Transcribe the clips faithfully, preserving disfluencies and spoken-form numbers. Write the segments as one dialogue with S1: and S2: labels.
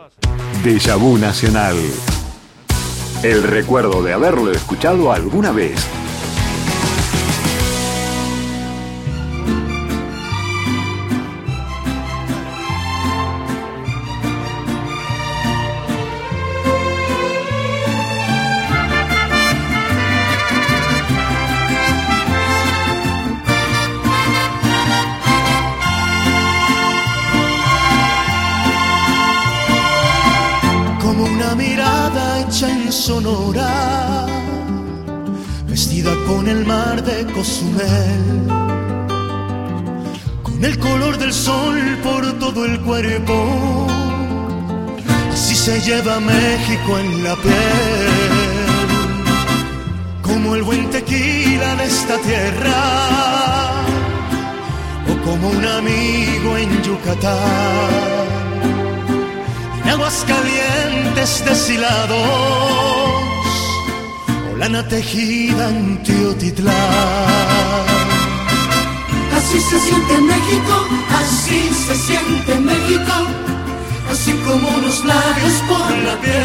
S1: Déjà Vu Nacional. El recuerdo de haberlo escuchado alguna vez.
S2: Sonora, vestida con el mar de Cozumel, con el color del sol por todo el cuerpo, así se lleva México en la piel, como el buen tequila de esta tierra, o como un amigo en Yucatán, en aguas calientes deshilados, lana tejida en Teotitlán.
S3: Así se siente México, así se siente México, así como unos labios por la piel.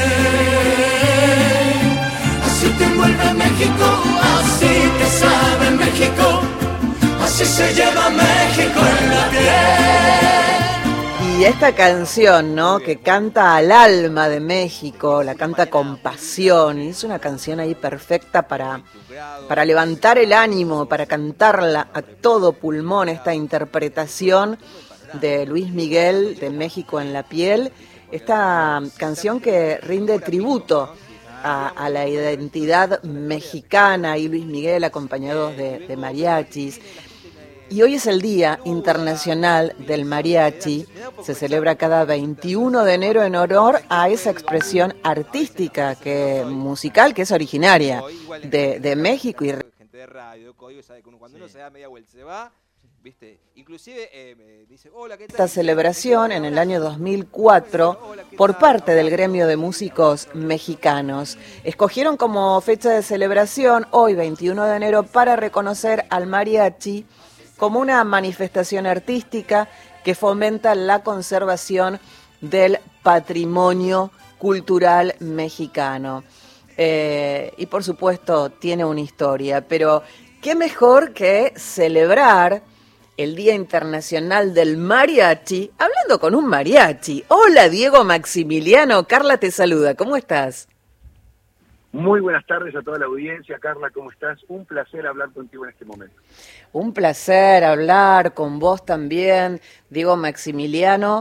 S3: Así te envuelve México, así te sabe México, así se lleva México en la piel.
S4: Y esta canción, ¿no?, que canta al alma de México, la canta con pasión, y es una canción ahí perfecta para, para levantar el ánimo, para cantarla a todo pulmón, esta interpretación de Luis Miguel de México en la piel, esta canción que rinde tributo a, a la identidad mexicana, y Luis Miguel acompañados de, de mariachis. Y hoy es el Día Internacional del Mariachi. Se celebra cada veintiuno de enero en honor a esa expresión artística, que musical, que es originaria de, de México. Y gente de radio, código, sabe que cuando uno se da media vuelta se va, ¿viste? Inclusive eh, me dice, hola, ¿qué tal? Esta celebración en el año dos mil cuatro por parte del gremio de músicos mexicanos. Escogieron como fecha de celebración hoy, veintiuno de enero, para reconocer al mariachi como una manifestación artística que fomenta la conservación del patrimonio cultural mexicano. Eh, y por supuesto tiene una historia, pero qué mejor que celebrar el Día Internacional del Mariachi hablando con un mariachi. Hola, Diego Maximiliano, Carla te saluda, ¿cómo estás?
S5: Muy buenas tardes a toda la audiencia. Carla, ¿cómo estás? Un placer hablar contigo en este momento.
S4: Un placer hablar con vos también, Diego Maximiliano.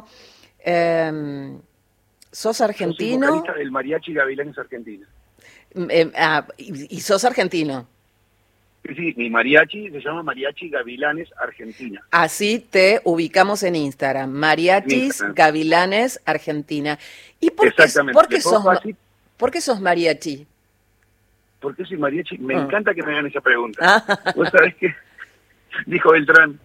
S4: Eh, ¿Sos argentino?
S5: Soy vocalista del Mariachi Gavilanes Argentina.
S4: Eh, ah, y, ¿Y sos argentino?
S5: Sí, sí, mi mariachi se llama Mariachi Gavilanes Argentina.
S4: Así te ubicamos en Instagram, Mariachis
S5: Instagram.
S4: Gavilanes Argentina. ¿Y por qué, por qué sos, por qué sos mariachi?
S5: ¿Por qué soy mariachi? Me
S4: ah.
S5: encanta que me hagan esa pregunta. Ah. Vos sabés que, dijo Beltrán,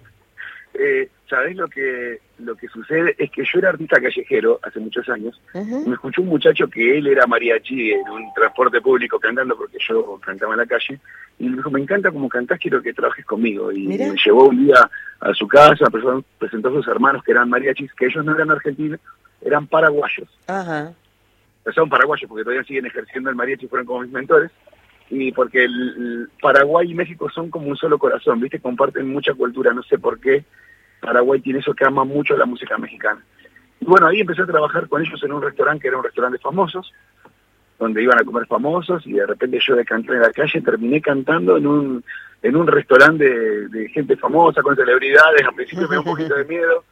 S5: eh, ¿sabés lo que lo que sucede? Es que yo era artista callejero hace muchos años. Uh-huh. Me escuchó un muchacho que él era mariachi en un transporte público cantando, porque yo cantaba en la calle, y me dijo, me encanta como cantás, quiero que trabajes conmigo. Y ¿Mirá? Me llevó un día a su casa, presentó a sus hermanos que eran mariachis, que ellos no eran argentinos, eran paraguayos.
S4: Ajá.
S5: Uh-huh. Son paraguayos porque todavía siguen ejerciendo el mariachi, fueron como mis mentores. Y porque el, el Paraguay y México son como un solo corazón, ¿viste? Comparten mucha cultura, no sé por qué. Paraguay tiene eso que ama mucho la música mexicana. Y bueno, ahí empecé a trabajar con ellos en un restaurante que era un restaurante de famosos, donde iban a comer famosos, y de repente yo de cantar en la calle terminé cantando en un en un restaurante de, de gente famosa, con celebridades. Al principio me dio un poquito de miedo,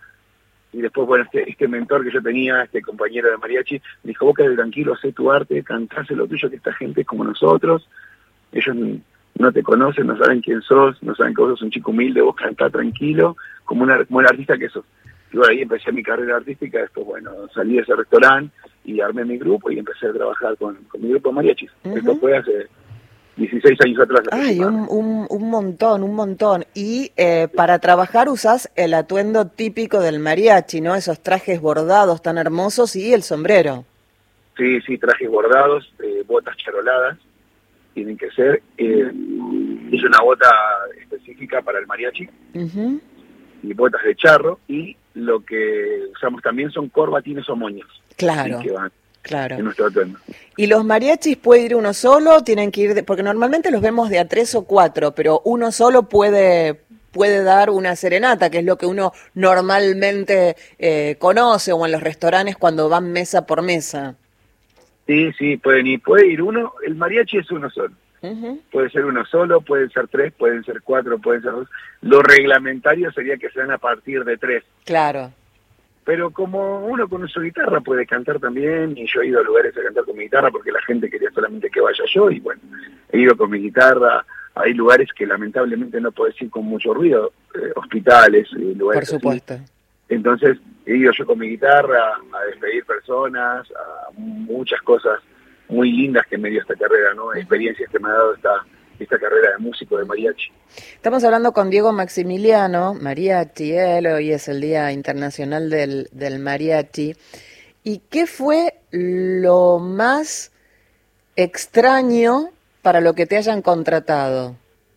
S5: y después, bueno, este, este mentor que yo tenía, este compañero de mariachi, me dijo, vos quedate tranquilo, hacé tu arte, cantás lo tuyo, que esta gente es como nosotros. Ellos no te conocen, no saben quién sos, no saben que vos sos un chico humilde, vos cantás tranquilo, como, una, como el artista que sos. Y bueno, ahí empecé mi carrera artística. Después, bueno, salí de ese restaurante y armé mi grupo y empecé a trabajar con, con mi grupo de mariachis. Uh-huh. Esto fue hace dieciséis años atrás.
S4: Ay, un, un, un montón, un montón. Y eh, para trabajar usás el atuendo típico del mariachi, ¿no? Esos trajes bordados tan hermosos y el sombrero.
S5: Sí, sí, trajes bordados, eh, botas charoladas. Tienen que ser, eh, es una bota específica para el mariachi, uh-huh. y botas de charro, y lo que usamos también son corbatines o moños.
S4: Claro,
S5: y que van
S4: claro.
S5: en nuestro atuendo.
S4: ¿Y los mariachis puede ir uno solo? Tienen que ir, de, porque normalmente los vemos de a tres o cuatro, pero uno solo puede puede dar una serenata, que es lo que uno normalmente eh, conoce, o en los restaurantes cuando van mesa por mesa.
S5: Sí, sí, pueden ir, puede ir uno, el mariachi es uno solo. Uh-huh. Puede ser uno solo, pueden ser tres, pueden ser cuatro, pueden ser dos. Lo reglamentario sería que sean a partir de tres.
S4: Claro.
S5: Pero como uno con su guitarra puede cantar también, y yo he ido a lugares a cantar con mi guitarra porque la gente quería solamente que vaya yo, y bueno, he ido con mi guitarra. Hay lugares que lamentablemente no puedes ir con mucho ruido, eh, hospitales, eh, lugares
S4: por supuesto.
S5: Así. Entonces he ido yo con mi guitarra a despedir personas, a muchas cosas muy lindas que me dio esta carrera, ¿no? Experiencias que me ha dado esta, esta carrera de músico de mariachi.
S4: Estamos hablando con Diego Maximiliano, mariachi, él, hoy es el Día Internacional del, del Mariachi. ¿Y qué fue lo más extraño para lo que te hayan contratado?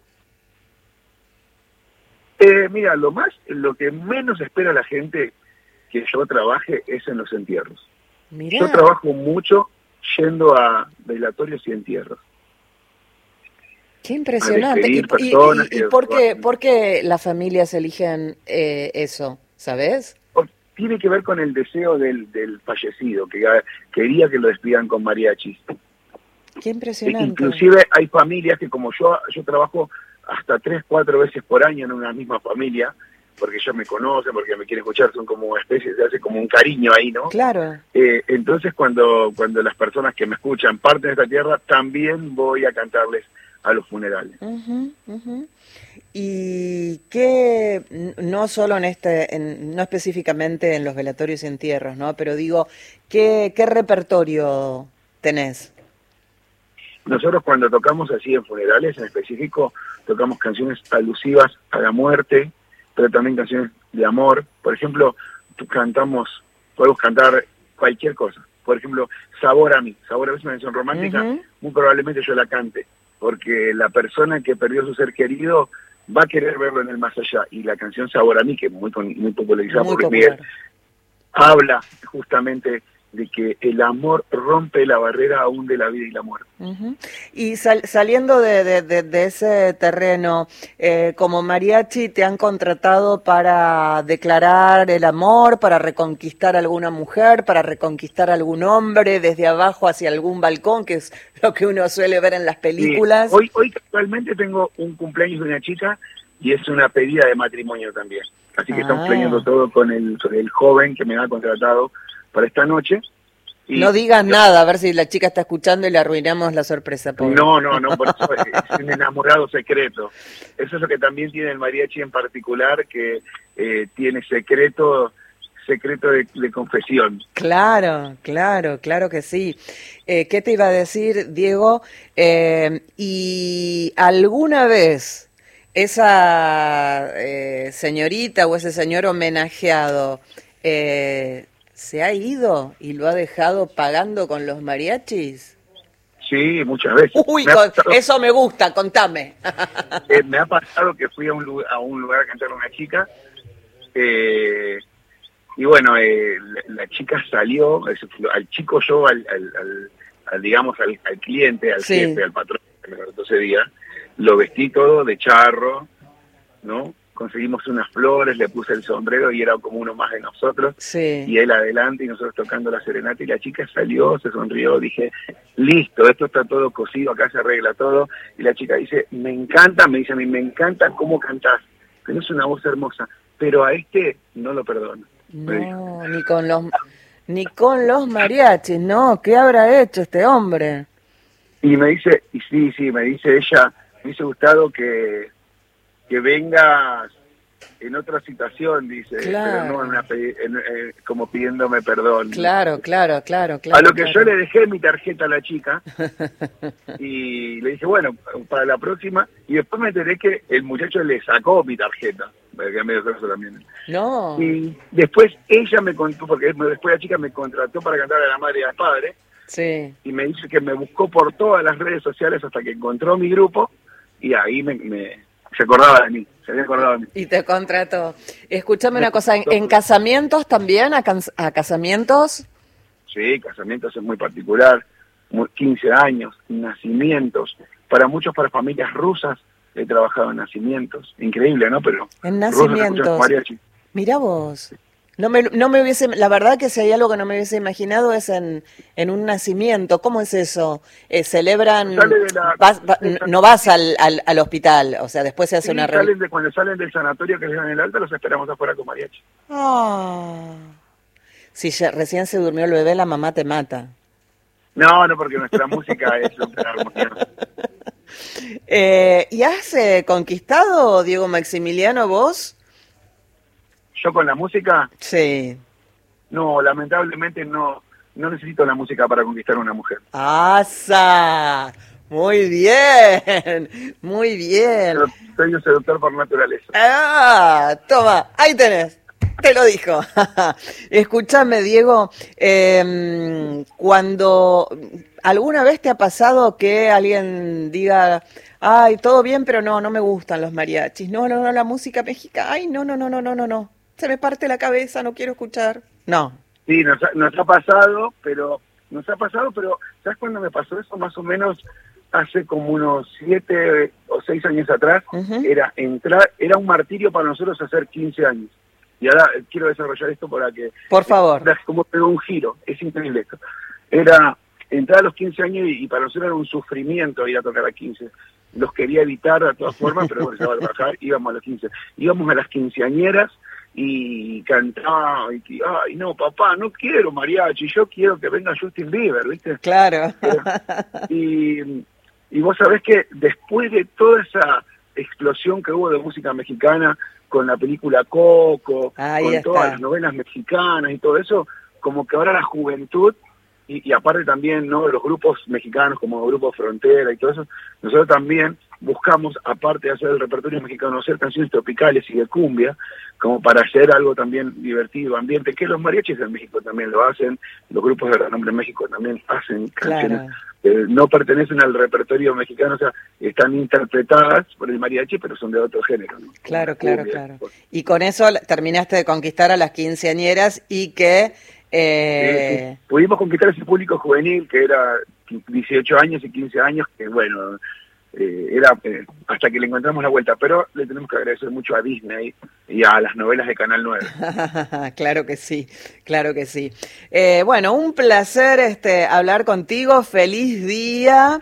S5: Eh, mira, lo más, lo que menos espera la gente que yo trabaje es en los entierros. Mirá. Yo trabajo mucho yendo a velatorios y entierros.
S4: Qué impresionante. ¿Y, y, y, y por, qué, por qué las familias eligen eh, eso, sabes?
S5: Tiene que ver con el deseo del, del fallecido, que quería que lo despidan con mariachis.
S4: Qué impresionante.
S5: Inclusive hay familias que, como yo, yo trabajo hasta tres, cuatro veces por año en una misma familia, porque ya me conocen, porque me quieren escuchar, son como especies, se hace como un cariño ahí, ¿no?
S4: Claro.
S5: Eh, entonces cuando cuando las personas que me escuchan parten de esta tierra, también voy a cantarles a los funerales.
S4: Uh-huh, uh-huh. Y que no solo en este, en, no específicamente en los velatorios y entierros, ¿no? Pero digo, ¿qué, qué repertorio tenés?
S5: Nosotros cuando tocamos así en funerales, en específico, tocamos canciones alusivas a la muerte, pero también canciones de amor. Por ejemplo, cantamos, podemos cantar cualquier cosa. Por ejemplo, Sabor a mí. Sabor a mí es una canción romántica, uh-huh. Muy probablemente yo la cante, porque la persona que perdió su ser querido va a querer verlo en el más allá. Y la canción Sabor a mí, que es muy, muy popularizada muy por Luis Miguel, habla justamente de que el amor rompe la barrera aún de la vida y la muerte.
S4: Uh-huh. Y sal, saliendo de, de, de, de ese terreno, eh, como mariachi te han contratado para declarar el amor, para reconquistar a alguna mujer, para reconquistar a algún hombre desde abajo hacia algún balcón, que es lo que uno suele ver en las películas.
S5: Sí. Hoy, hoy actualmente tengo un cumpleaños de una chica y es una pedida de matrimonio también. Así que ah. estamos planeando todo con el, con el joven que me ha contratado para esta noche. Y
S4: no digas yo, nada, a ver si la chica está escuchando y le arruinamos la sorpresa. Pobre.
S5: No, no, no, por eso es, es un enamorado secreto. Eso es lo que también tiene el mariachi en particular, que eh, tiene secreto secreto de, de confesión.
S4: Claro, claro, claro que sí. Eh, ¿Qué te iba a decir, Diego? Eh, ¿Y alguna vez esa eh, señorita o ese señor homenajeado eh, se ha ido y lo ha dejado pagando con los mariachis?
S5: Sí, muchas veces.
S4: Uy, me con, pasado, eso me gusta, contame.
S5: Eh, me ha pasado que fui a un lugar a, un lugar a cantar a una chica, eh, y bueno, eh, la, la chica salió, al chico yo, al, al, al, al digamos, al, al cliente, al sí. jefe, al patrón que me trató ese día, lo vestí todo de charro, ¿no? Conseguimos unas flores, le puse el sombrero y era como uno más de nosotros.
S4: Sí.
S5: Y él adelante y nosotros tocando la serenata y la chica salió, se sonrió, dije, listo, esto está todo cosido, acá se arregla todo. Y la chica dice, me encanta, me dice a mí, me encanta cómo cantás, tenés una voz hermosa, pero a este no lo perdono.
S4: No, ni con los ni con los mariachis, no, ¿qué habrá hecho este hombre?
S5: Y me dice, y sí, sí, me dice ella, me hubiese gustado que que vengas en otra situación, dice,
S4: claro.
S5: pero no en una, en, en, como pidiéndome perdón.
S4: Claro, claro, claro, claro.
S5: A lo que
S4: claro.
S5: yo le dejé mi tarjeta a la chica y le dije, bueno, para la próxima, y después me enteré que el muchacho le sacó mi tarjeta, porque me dio eso también.
S4: No.
S5: Y después ella me contó, porque después la chica me contrató para cantar a la madre y al padre,
S4: sí.
S5: Y me dice que me buscó por todas las redes sociales hasta que encontró mi grupo, y ahí me... me se acordaba de mí, se había acordado de mí.
S4: Y te contrató. Escúchame una cosa, ¿en, en casamientos también? ¿A, can, a casamientos?
S5: Sí, casamientos es muy particular, muy, quince años, nacimientos. Para muchos, para familias rusas, he trabajado en nacimientos. Increíble, ¿no? Pero
S4: en nacimientos. Mirá vos. No me, no me hubiese, la verdad que si hay algo que no me hubiese imaginado es en, en un nacimiento. ¿Cómo es eso? Eh, celebran, la, vas, va, no vas al, al, al hospital, o sea, después se hace
S5: sí,
S4: una
S5: reunión. De, cuando salen del sanatorio que les dan el alta, los esperamos afuera con mariachi.
S4: Oh. Si ya, recién se durmió el bebé, la mamá te mata.
S5: No, no, porque nuestra música es súper armoniosa.
S4: Eh, ¿Y has eh, conquistado, Diego Maximiliano, vos?
S5: ¿Yo con la música?
S4: Sí.
S5: No, lamentablemente no, no necesito la música para conquistar a una mujer.
S4: ¡Asa! Muy bien, muy bien.
S5: Pero soy un seductor por naturaleza.
S4: Ah, toma, ahí tenés. Te lo dijo. Escúchame, Diego, eh, cuando alguna vez te ha pasado que alguien diga, ay, todo bien, pero no, no me gustan los mariachis, no, no, no, la música mexicana, ay, no, no, no, no, no, no, no, se me parte la cabeza, no quiero escuchar. No.
S5: Sí, nos ha, nos ha pasado, pero, nos ha pasado, pero, ¿sabes cuándo me pasó eso? Más o menos hace como unos siete o seis años atrás, uh-huh. era entrar, era un martirio para nosotros hacer quince años. Y ahora quiero desarrollar esto para que...
S4: Por favor.
S5: Como pegó un giro, es increíble esto. Era entrar a los quince años y, y para nosotros era un sufrimiento ir a tocar a quince. Los quería evitar de todas formas, pero bueno, se va a trabajar, íbamos a los quince. Íbamos a las quinceañeras y cantaba, y ay no, papá, no quiero mariachi, yo quiero que venga Justin Bieber, ¿viste?
S4: Claro.
S5: Y, y vos sabés que después de toda esa explosión que hubo de música mexicana, con la película Coco,
S4: ahí
S5: con
S4: está.
S5: Todas las novelas mexicanas y todo eso, como que ahora la juventud, y, y aparte también no los grupos mexicanos como Grupo Frontera y todo eso, nosotros también buscamos, aparte de hacer el repertorio mexicano, hacer canciones tropicales y de cumbia, como para hacer algo también divertido, ambiente, que los mariachis en México también lo hacen, los grupos de renombre en México también hacen canciones.
S4: Claro.
S5: Eh, no pertenecen al repertorio mexicano, o sea, están interpretadas por el mariachi, pero son de otro género, ¿no?
S4: Claro, claro, claro. Y con eso terminaste de conquistar a las quinceañeras y que... Eh...
S5: Sí, sí. Pudimos conquistar ese público juvenil que era dieciocho años y quince años, que bueno, eh, era eh, hasta que le encontramos la vuelta, pero le tenemos que agradecer mucho a Disney y a las novelas de Canal nueve.
S4: Claro que sí, claro que sí. Eh, bueno, un placer este, hablar contigo, feliz día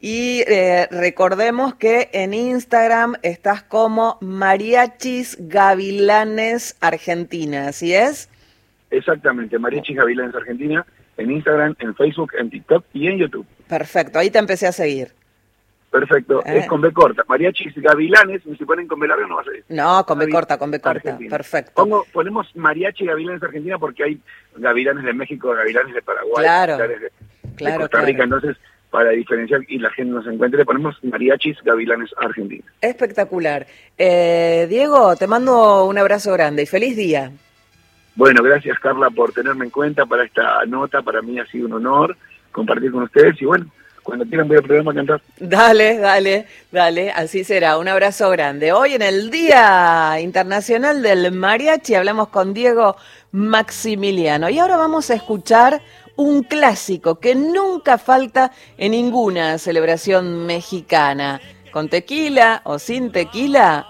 S4: y eh, recordemos que en Instagram estás como Mariachis Gavilanes Argentina, ¿así es?
S5: Exactamente, Mariachis Gavilanes Argentina, en Instagram, en Facebook, en TikTok y en YouTube.
S4: Perfecto, ahí te empecé a seguir.
S5: Perfecto, eh. es con B corta. Mariachis Gavilanes, si ponen con B larga no va a salir.
S4: No, con B corta, con B corta. Argentina. Perfecto.
S5: Pongo, ponemos Mariachi Gavilanes Argentina porque hay gavilanes de México, gavilanes de Paraguay,
S4: claro,
S5: gavilanes de,
S4: claro,
S5: de Costa Rica.
S4: Claro.
S5: Entonces, para diferenciar y la gente nos encuentre, ponemos Mariachis Gavilanes Argentina.
S4: Espectacular. Eh, Diego, te mando un abrazo grande y feliz día.
S5: Bueno, gracias Carla por tenerme en cuenta para esta nota. Para mí ha sido un honor compartir con ustedes y bueno, cuando quieran voy al programa a cantar.
S4: Dale, dale, dale, así será. Un abrazo grande. Hoy en el Día Internacional del Mariachi hablamos con Diego Maximiliano. Y ahora vamos a escuchar un clásico que nunca falta en ninguna celebración mexicana. Con tequila o sin tequila,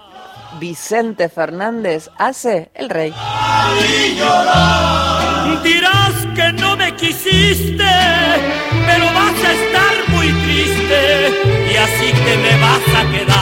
S4: Vicente Fernández hace El Rey.
S3: Dirás que no me quisiste, pero vas a estar muy triste y así te me vas a quedar.